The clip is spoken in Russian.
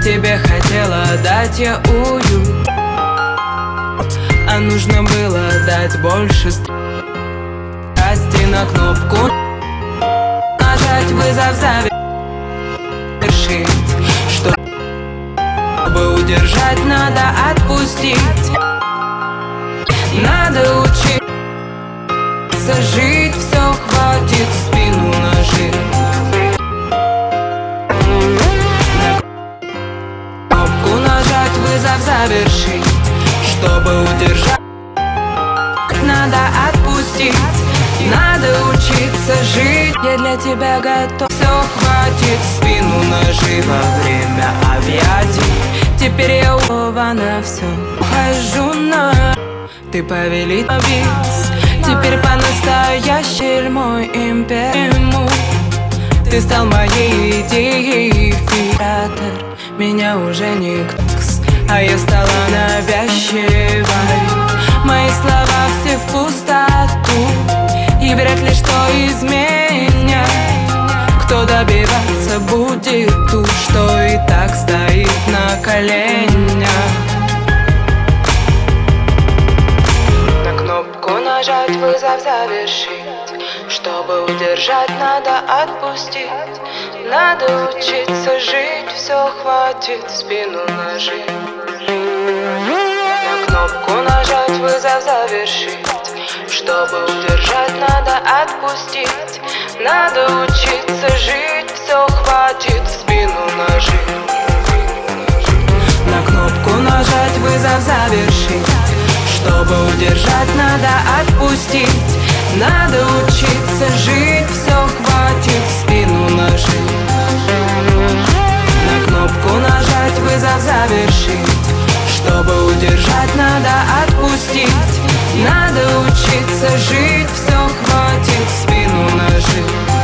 Тебе хотела дать я уют, а нужно было дать больше страсти. На кнопку нажать, вызов завершить. Чтобы удержать, надо отпустить. Надо учиться жить, все хватит, в спину нажить. На кнопку нажать, вызов завершить. Чтобы удержать, надо отпустить. Надо учиться жить, я для тебя готов. Все хватит, в спину ножи во время объятий. Теперь я готова на все. Хожу на ты повелитель. Теперь по-настоящему мой империум. Ты стал моей идеей, фиатор. Меня уже никто, а я стала навязчивой. Мои слова все в пустоту, и вряд ли что изменят. Кто добиваться будет ту, что и так стоит на коленях. На кнопку нажать, вызов завершить. Чтобы удержать, надо отпустить. Надо учиться жить, все хватит, в спину нажить. На кнопку нажать, вызов завершить. Чтобы удержать, надо отпустить. Надо учиться жить, все хватит, в спину нажить. На кнопку нажать, вызов завершить. Чтобы удержать, надо отпустить. Надо учиться жить, все хватит, в спину нажить. На кнопку нажать, вызов завершить. Чтобы удержать, надо отпустить. Надо учиться жить, все хватит, в спину нажить.